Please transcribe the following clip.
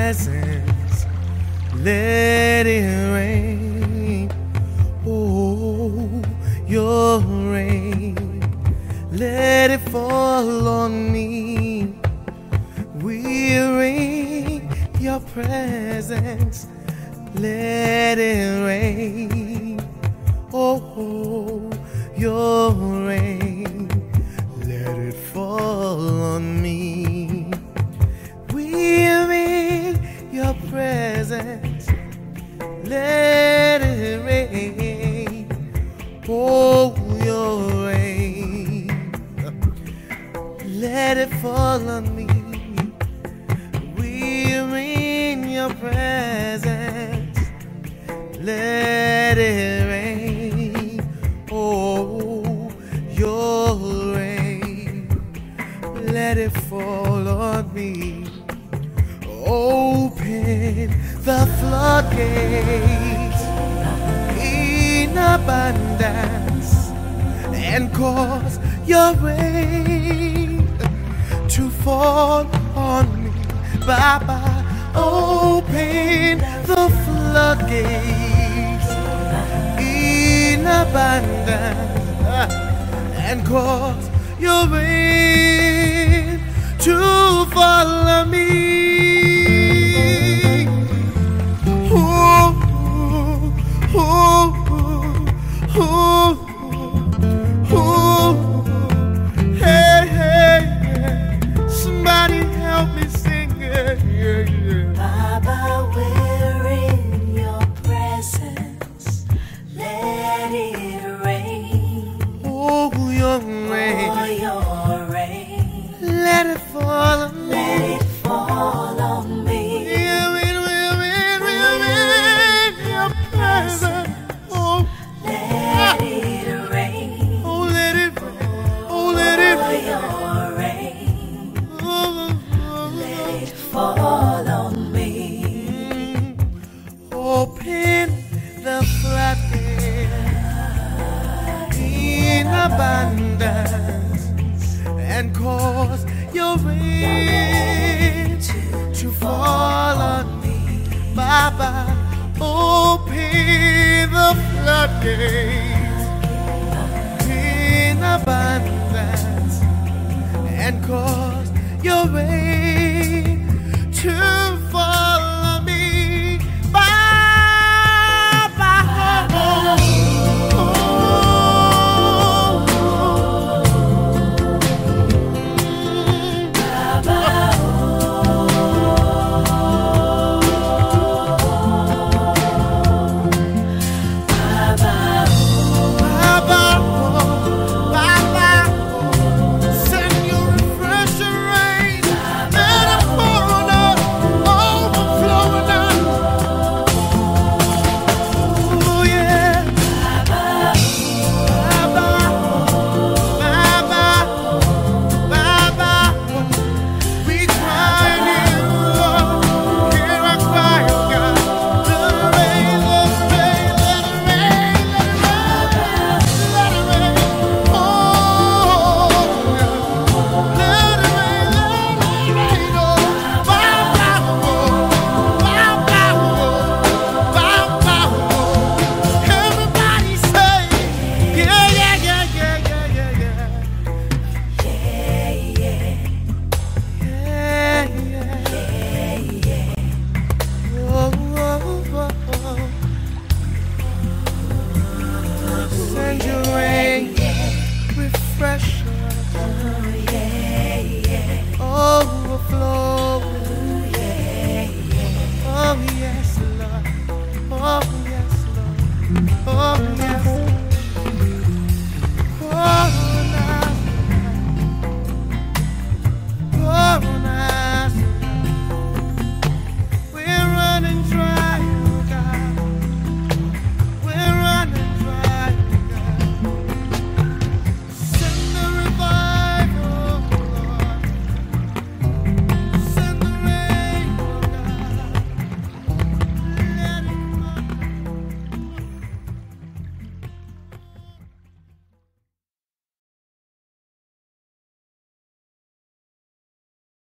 presence, let it rain. Oh, your rain, let it fall on me. We're in your presence, let it rain. Oh, your rain, let it fall on me. We're in your presence, let it rain. Oh, your rain, let it fall on me. We're in your presence, let it rain. Oh, your rain, let it fall on me. Open the floodgates in abundance and cause your rain to fall on me. Baba, open the floodgates in abundance and cause your rain to fall on me. Oh, oh, oh, oh, oh. Hey, hey, hey. Somebody help me sing it. Yeah, yeah. Baba, we're in your presence. Let it rain. Oh, your rain. Oh, your rain. Let it fall on me. Let it fall on me. We're in your presence. Oh, Let it rain. oh, let it rain. Oh, let it Oh, rain. your rain. Oh, Let it fall on me. open the floodgates in abundance and cause your rain to fall on me. Baba, open the floodgates in abundance and cause your rain to fall